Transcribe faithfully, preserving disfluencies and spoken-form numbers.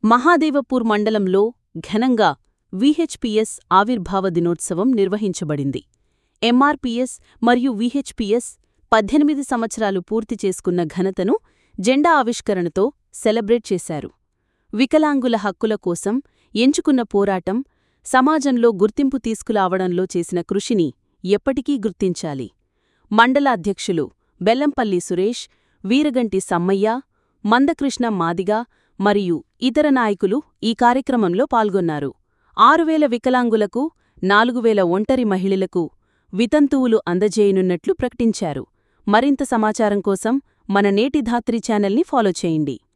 మహాదేవపూర్ మండలంలో ఘనంగా వీహెచ్పీఎస్ ఆవిర్భావ దినోత్సవం నిర్వహించబడింది. ఎంఆర్పీఎస్ మరియు వీహెచ్పీఎస్ పద్దెనిమిది సంవత్సరాలు పూర్తి చేసుకున్న ఘనతను జెండా ఆవిష్కరణతో సెలబ్రేట్ చేశారు. వికలాంగుల హక్కుల కోసం ఎంచుకున్న పోరాటం, సమాజంలో గుర్తింపు తీసుకురావడంలో చేసిన కృషిని ఎప్పటికీ గుర్తించాలి. మండల అధ్యక్షులు బెల్లంపల్లి సురేష్, వీరగంటి సమ్మయ్య, మందకృష్ణ మాదిగ మరియు ఇతర నాయకులు ఈ కార్యక్రమంలో పాల్గొన్నారు. ఆరువేల వికలాంగులకు, నాలుగు వేల ఒంటరి మహిళలకు వితంతువులు అందజేయనున్నట్లు ప్రకటించారు. మరింత సమాచారం కోసం మన నేటి ధాత్రి ఛానల్ని ఫాలో చేయండి.